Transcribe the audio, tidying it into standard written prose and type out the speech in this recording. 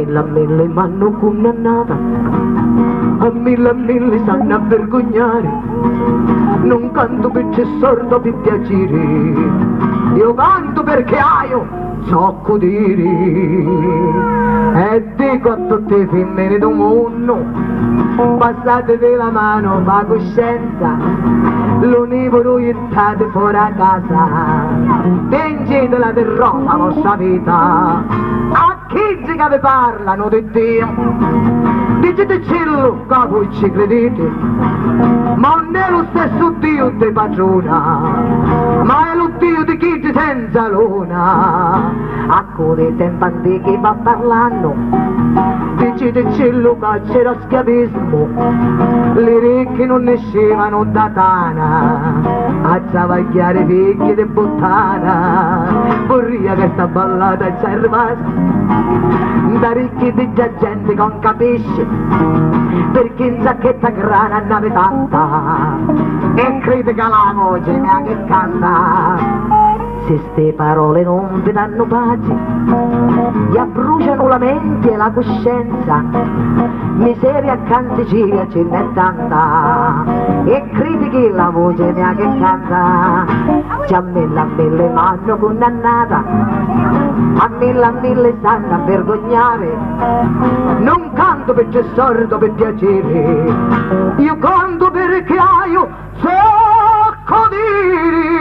mille m'hanno condannata, a mille stanno a vergognare. Non canto perché sordo per piacere, io canto perché so dire. E dico a tutte le femmine del mondo, passatevi la mano per coscienza, l'unico proiettate fuori a casa, piangetela per rosa la vostra vita. A chi che vi parlano di Dio, dicete cielo che voi ci credete, ma non è lo stesso Dio di padrona, ma è lo Dio di chi ti senza luna. A quale tempo antichi va parlando, dicete cielo che c'era schiavismo, le ricche non nascevano da tana, a travagliare vecchie di bottana, vorria che sta ballata ci arrivasse da ricchi di gente che non capisce, perché in sacchetta grana nave tanta e critica la voce mia che canta. Se ste parole non vi danno pace, gli abbruciano la mente e la coscienza, miseria e cantigia ce n'è tanta, e critichi la voce mia che canta. Già mille m'hanno condannata, a mille stanno a vergognare. Non canto perché sordo per piacere, io canto perché so dire.